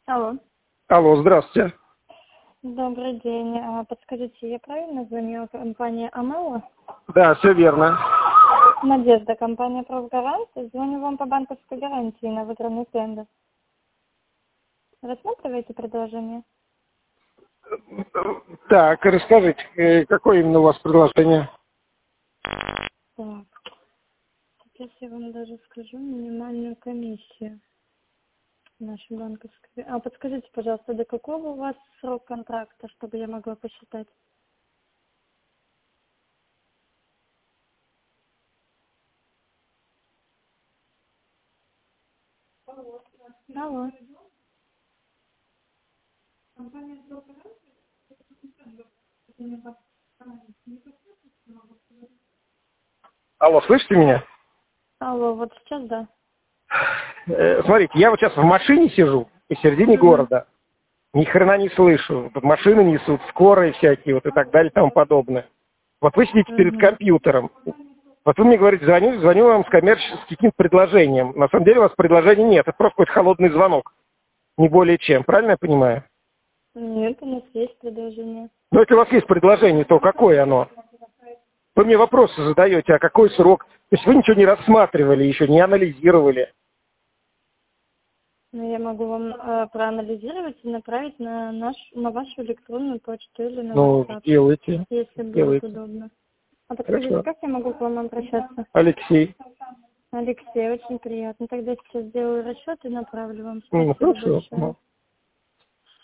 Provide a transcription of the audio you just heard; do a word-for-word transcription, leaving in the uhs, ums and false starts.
Алло. Алло, здравствуйте. Добрый день. А, Подскажите, я правильно звонила? Компания Амела? Да, все верно. Надежда, компания «Профгарант». Звоню вам по банковской гарантии на выигранный тендер. Рассматриваете предложение? Так, расскажите, э, какое именно у вас предложение? Так, сейчас я вам даже скажу минимальную комиссию нашей банковской. А подскажите, пожалуйста, до какого у вас срок контракта, чтобы я могла посчитать? Алло. Алло, слышите меня? Алло, вот сейчас да. Э, смотрите, я вот сейчас в машине сижу, посередине Угу. города. Ни хрена не слышу. Тут машины несут, скорые всякие, вот и так далее, и тому подобное. Вот вы сидите перед Угу. компьютером. Вот вы мне говорите, звоню, звоню вам с коммерческим каким-то предложением. На самом деле у вас предложения нет, это просто какой-то холодный звонок. Не более чем, правильно я понимаю? Нет, у нас есть предложение. Но если у вас есть предложение, то какое оно? Вы мне вопросы задаете, а какой срок? То есть вы ничего не рассматривали еще, не анализировали. Ну, я могу вам э, проанализировать и направить на наш, на вашу электронную почту или на Ну, WhatsApp, сделайте, если будет сделайте. удобно. А подскажите, Хорошо. как я могу к вам обращаться? Алексей. Алексей, очень приятно. Тогда сейчас сделаю расчет и направлю вам. Ну, Спасибо хорошо. большое. Ну.